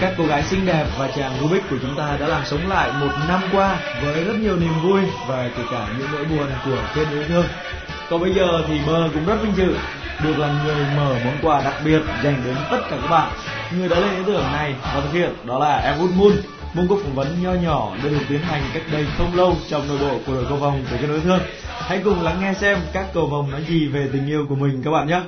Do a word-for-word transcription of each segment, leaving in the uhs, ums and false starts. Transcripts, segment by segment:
các cô gái xinh đẹp và chàng Rubik của chúng ta đã làm sống lại một năm qua với rất nhiều niềm vui và kể cả những nỗi buồn của Kết Nối Yêu Thương. Còn bây giờ thì Bơ cũng rất vinh dự được là người mở món quà đặc biệt dành đến tất cả các bạn. Người đã lên ý tưởng này và thực hiện đó là em Út Moon. Một cuộc phỏng vấn nho nhỏ đã được tiến hành cách đây không lâu trong nội bộ của đội cầu vồng của Kết Nối Yêu Thương. Hãy cùng lắng nghe xem các cầu vồng nói gì về tình yêu của mình các bạn nhé.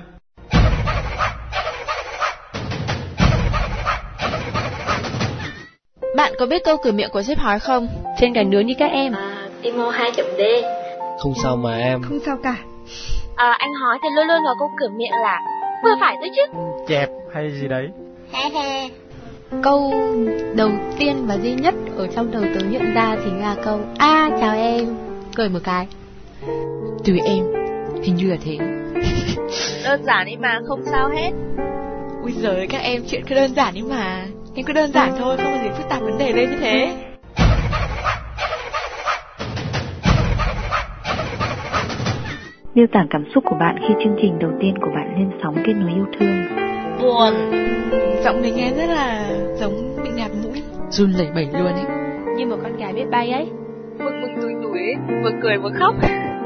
Bạn có biết câu cửa miệng của sếp hỏi không? Trên cánh nướng như các em. À, Timo hai chấm D. Không sao mà em. Không sao cả. À, anh hỏi thì luôn luôn có câu cửa miệng là vừa phải thôi chứ. Chẹp hay gì đấy. He he. Câu đầu tiên và duy nhất ở trong đầu tớ hiện ra chính là câu a chào em, cười một cái. Tùy em, hình như là thế. Đơn giản đi mà, không sao hết. Ui giời, các em chuyện cứ đơn giản đi mà. Em cứ đơn giản thôi, không có gì phức tạp vấn đề lên như thế. Miêu tả cảm xúc của bạn khi chương trình đầu tiên của bạn lên sóng Kết Nối Yêu Thương. Buồn. Giọng mình nghe rất là giống bị ngạt mũi, run lẩy bẩy luôn ấy. Như một con gái biết bay ấy. Mừng mừng tuổi tuổi, vừa cười vừa khóc.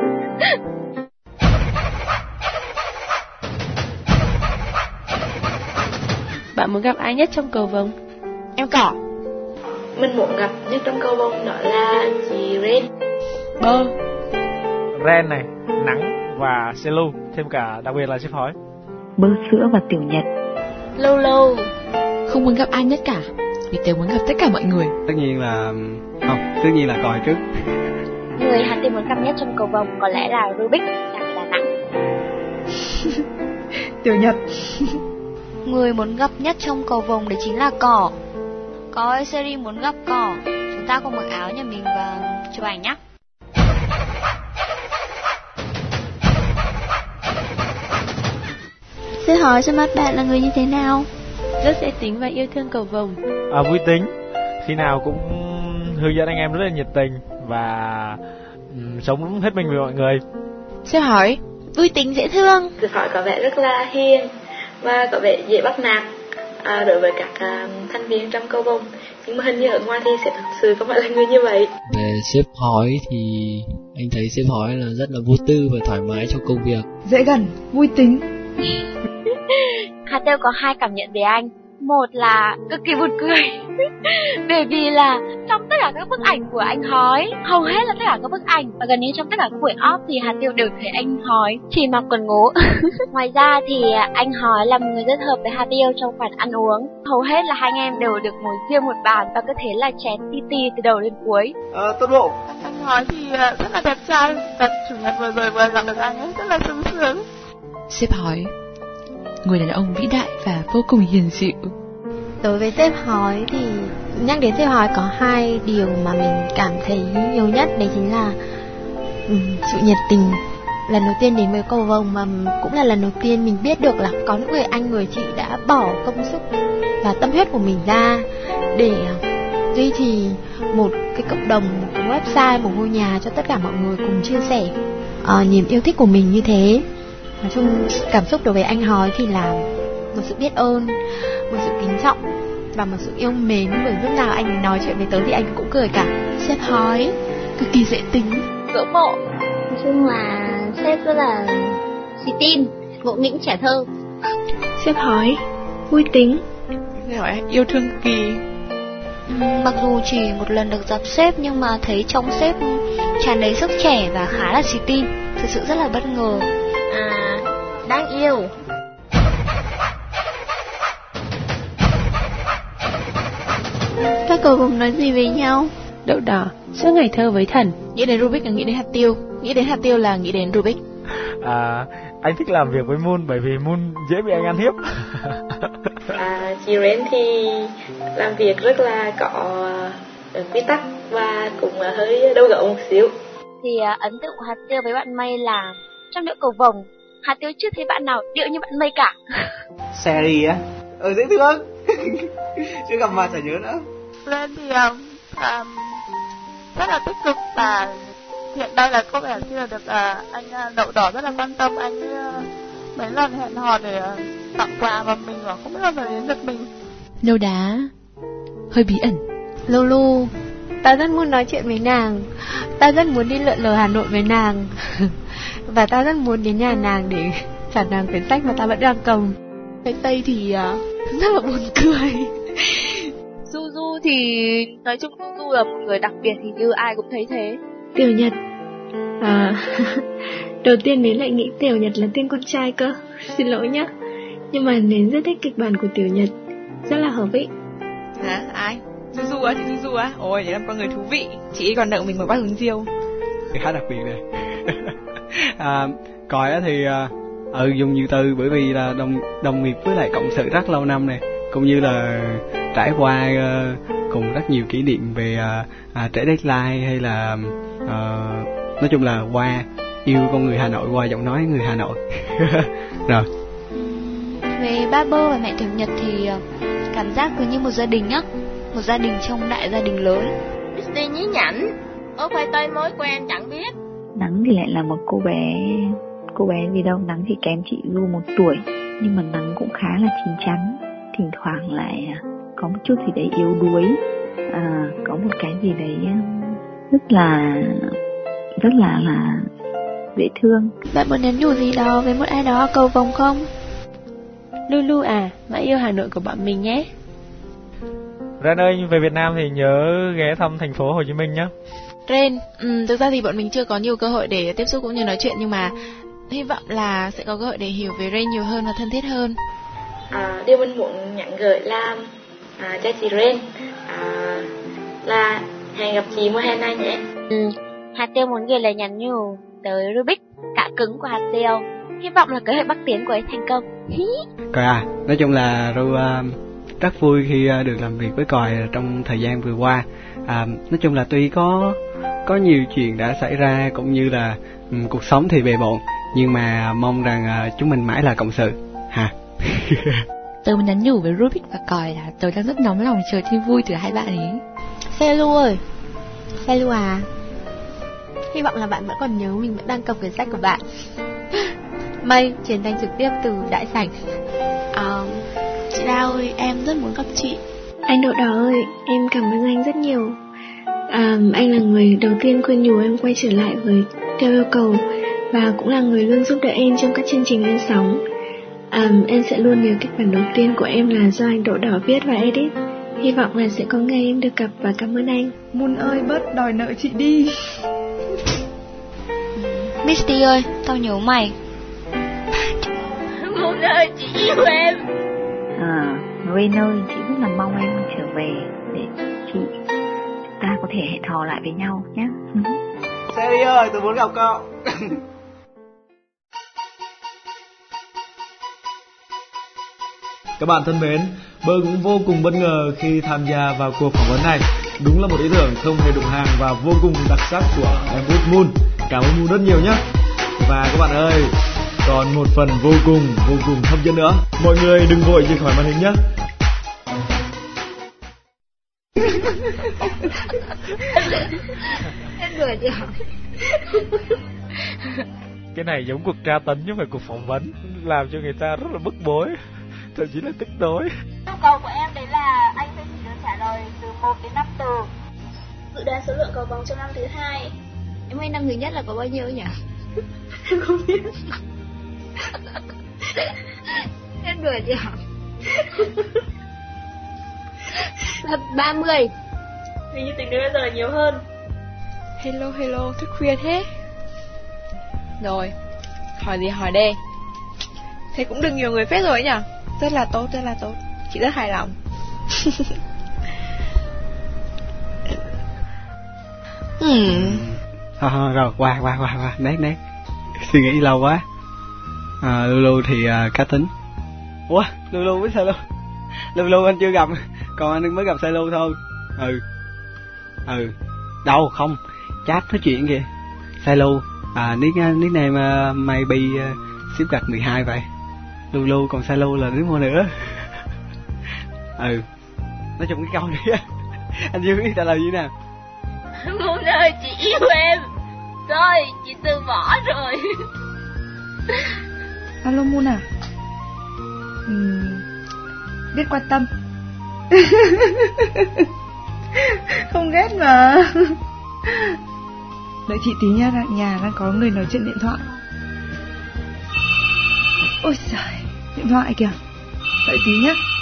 Bạn muốn gặp ai nhất trong cầu vồng? Em Cỏ. Mình muốn gặp nhất trong cầu vồng đó là chị Ren. Bơ. Ren này, Nắng và Selu, thêm cả đặc biệt là sếp hỏi. Bơ Sữa và Tiểu Nhật. Lâu lâu. Không muốn gặp ai nhất cả, vì tớ muốn gặp tất cả mọi người. Tất nhiên là... không, tất nhiên là Còi trước. Người Hà Tiên muốn gặp nhất trong cầu vồng có lẽ là Rubik, đặc biệt là Nắng. Tiểu Nhật. Người muốn gặp nhất trong cầu vồng đấy chính là Cỏ. Có ơi, series muốn gặp Cỏ. Chúng ta cùng mặc áo nhà mình và chụp ảnh nhé. Xin hỏi xem mắt bạn là người như thế nào? Rất dễ tính và yêu thương cầu vồng. À, vui tính, khi nào cũng hướng dẫn anh em rất là nhiệt tình và um, sống hết mình vì mọi người. Sếp hỏi, vui tính dễ thương. Sếp hỏi có vẻ rất là hiền và có vẻ dễ bắt nạt à, đối với các à, thành viên trong cầu vồng. Nhưng mà hình như ở ngoài thì sếp thật sự không phải là người như vậy. Về sếp hỏi thì anh thấy sếp hỏi là rất là vô tư và thoải mái trong công việc. Dễ gần, vui tính. Hà Tiêu có hai cảm nhận về anh. Một là cực kỳ buồn cười bởi vì là trong tất cả các bức ảnh của anh Hói, hầu hết là tất cả các bức ảnh và gần như trong tất cả các buổi off thì Hà Tiêu đều thấy anh Hói chỉ mặc quần ngố. Ngoài ra thì anh Hói là một người rất hợp với Hà Tiêu trong khoản ăn uống. Hầu hết là hai anh em đều được ngồi riêng một bàn và cứ thế là chén ti ti từ đầu đến cuối. Ờ, tốt bộ. Anh Hói thì rất là đẹp trai. Đợt chủ nhật vừa rồi vừa gặp được anh ấy rất là sung sướng. Sếp hỏi, người đàn ông vĩ đại và vô cùng hiền dịu. Đối với sếp Hói thì nhắc đến sếp Hói có hai điều mà mình cảm thấy nhiều nhất. Đấy chính là um, sự nhiệt tình. Lần đầu tiên đến với cầu vồng mà cũng là lần đầu tiên mình biết được là có những người anh người chị đã bỏ công sức và tâm huyết của mình ra để duy trì một cái cộng đồng, một cái website, một ngôi nhà cho tất cả mọi người cùng chia sẻ uh, niềm yêu thích của mình như thế. Nói chung cảm xúc đối với anh Hói thì là một sự biết ơn, một sự kính trọng và một sự yêu mến. Bởi lúc nào anh nói chuyện với tớ thì anh cũng cười cả. Sếp Hói cực kỳ dễ tính, ngưỡng mộ. Nói chung là sếp rất là xì tin, ngộ nghĩnh trẻ thơ. Sếp Hói vui tính, hỏi yêu thương cực kỳ. Mặc dù chỉ một lần được gặp sếp nhưng mà thấy trong sếp tràn đầy sức trẻ và khá là xì tin, thực sự rất là bất ngờ. À, đáng yêu. Các cầu vồng nói gì với nhau? Đậu đỏ, suốt ngày thơ với thần. Nghĩ đến Rubik là nghĩ đến hạt tiêu, nghĩ đến hạt tiêu là nghĩ đến Rubik. À, anh thích làm việc với Moon bởi vì Moon dễ bị anh ăn hiếp. À, chị Ren thì làm việc rất là có quy tắc và cũng hơi đâu gậu một xíu. Thì uh, ấn tượng của Hạt Tiêu với bạn Mây là trong điệu cầu vồng, Hạt Tiêu chưa thấy bạn nào điệu như bạn Mây cả. Series á? Ờ, dễ thương. Chưa gặp mặt chả nhớ nữa. Lên thì um, um, rất là tích cực và hiện đây là có vẻ như là được uh, anh uh, Đậu Đỏ rất là quan tâm. Anh uh, mấy lần hẹn hò để uh, tặng quà và mình bảo không biết bao giờ đến được mình. Nâu Đá hơi bí ẩn. Lulu, tao rất muốn nói chuyện với nàng. Tao rất muốn đi lượn lờ Hà Nội với nàng. Và tao rất muốn đến nhà nàng để trả nàng quyển sách mà tao vẫn đang cầm. Cái Tây thì uh, rất là buồn cười. Du Du thì nói chung Du Du là một người đặc biệt, thì như ai cũng thấy thế. Tiểu Nhật à, đầu tiên Nến lại nghĩ Tiểu Nhật là tên con trai cơ. Xin lỗi nhá. Nhưng mà Nến rất thích kịch bản của Tiểu Nhật, rất là hợp ý. Hả? Ai? Du Du á? Thì Du Du á? Ôi, đấy là con người thú vị. Chị còn đợi mình một bát hướng diêu. Khá đặc biệt này. à, Còi á thì ừ, dùng nhiều từ bởi vì là đồng đồng nghiệp với lại cộng sự rất lâu năm này, cũng như là trải qua uh, cùng rất nhiều kỷ niệm về uh, uh, trễ deadline hay là uh, nói chung là qua yêu con người Hà Nội qua giọng nói người Hà Nội. Rồi. Về ba bơ và mẹ Tiểu Nhật thì cảm giác cứ như một gia đình á, một gia đình trong đại gia đình lớn. Misty nhí nhảnh, ớt khoai tây mới quen chẳng biết. Nắng thì lại là một cô bé, cô bé gì đâu, Nắng thì kém chị Du một tuổi, nhưng mà Nắng cũng khá là chín chắn, thỉnh thoảng lại có một chút gì đấy yếu đuối, à, có một cái gì đấy rất là rất là là dễ thương. Bạn muốn nhắn nhủ gì đó với một ai đó ở cầu vồng không? Lulu à, mãi yêu Hà Nội của bọn mình nhé. Ren ơi, về Việt Nam thì nhớ ghé thăm thành phố Hồ Chí Minh nhé. Ren, um, thực ra thì bọn mình chưa có nhiều cơ hội để tiếp xúc cũng như nói chuyện, nhưng mà hy vọng là sẽ có cơ hội để hiểu về Ren nhiều hơn và thân thiết hơn. À, điều mình muốn nhắn gửi là à, cho chị Ren à, là hẹn gặp chị mùa hè này nhé. Ừ, Hạt Tiêu muốn gửi lời nhắn nhủ tới Rubik, cả cứng của Hạt Tiêu. Hy vọng là kế hoạch Bắc Tiến của ấy thành công. Còi à, nói chung là Ru uh, rất vui khi uh, được làm việc với Còi trong thời gian vừa qua. À, nói chung là tuy có có nhiều chuyện đã xảy ra cũng như là um, cuộc sống thì bề bộn, nhưng mà mong rằng uh, chúng mình mãi là cộng sự ha. Tớ muốn nhắn nhủ với Rubik và Còi là tớ đang rất nóng lòng chờ tin vui từ hai bạn ấy. Selu ơi, Selu à, hy vọng là bạn vẫn còn nhớ mình vẫn đang cầm quyển sách của bạn. Mây, truyền thanh trực tiếp từ đại sảnh. À, chị Đào ơi, em rất muốn gặp chị. Anh Đậu Đỏ ơi, em cảm ơn anh rất nhiều. À, anh là người đầu tiên khuyên nhủ em quay trở lại với Theo Yêu Cầu, và cũng là người luôn giúp đỡ em trong các chương trình lên sóng. À, em sẽ luôn nhớ kịch bản đầu tiên của em là do anh Đậu Đỏ viết và edit. Hy vọng là sẽ có ngày em được gặp và cảm ơn anh. Moon ơi, bớt đòi nợ chị đi. Misty ơi, tao nhớ mày. Moon ơi, chị yêu em. À, Rain ơi, chị rất là mong em trở về để chị ta có thể hẹn hò lại với nhau nhé. Sally ơi, tôi muốn gặp cậu. Các bạn thân mến, Bơ cũng vô cùng bất ngờ khi tham gia vào cuộc phỏng vấn này. Đúng là một ý tưởng không hề đụng hàng và vô cùng đặc sắc của em út Moon. Cảm ơn Moon rất nhiều nhé. Và các bạn ơi, còn một phần vô cùng vô cùng hấp dẫn nữa. Mọi người đừng vội rời khỏi màn hình nhé. Cái này giống cuộc tra tấn chứ không phải cuộc phỏng vấn, làm cho người ta rất là bức bối, thậm chí là tức tối. Yêu cầu của em đấy là anh phải chỉ được trả lời từ một đến năm từ. Dự đoán số lượng cầu vồng trong năm thứ hai. Em ơi, năm thứ nhất là có bao nhiêu nhỉ? Em không biết. Em đuổi đi hả? Là ba mươi. Hình như tính đến bây giờ là nhiều hơn. Hello hello, thức khuya thế. Rồi, hỏi gì hỏi đây. Thế cũng được nhiều người phết rồi nhỉ? Rất là tốt, rất là tốt. Chị rất hài lòng. hmm. à, Rồi, qua, qua, qua, qua, nét, nét. Suy nghĩ lâu quá. à, Lulu thì uh, cá tính. Ủa, Lulu với Salo. Lulu anh chưa gặp, còn anh mới gặp Salo thôi. Ừ. Ừ. Đâu, không. Chat nói chuyện kìa. Salo. À, nick, nickname uh, maybe uh, xếp gạch mười hai vậy. Lulu, còn Salo là đứa mua nữa. Ừ. Nói chung cái câu này á, anh chưa biết trả lời như thế nào. Moon ơi, chị yêu em. Rồi, chị từ bỏ rồi. Alo Moon à, uhm, biết quan tâm. Không ghét mà. Đợi chị tí nhá, nhà đang có người nói chuyện điện thoại. Ôi giời, điện thoại kìa. Đợi tí nhá.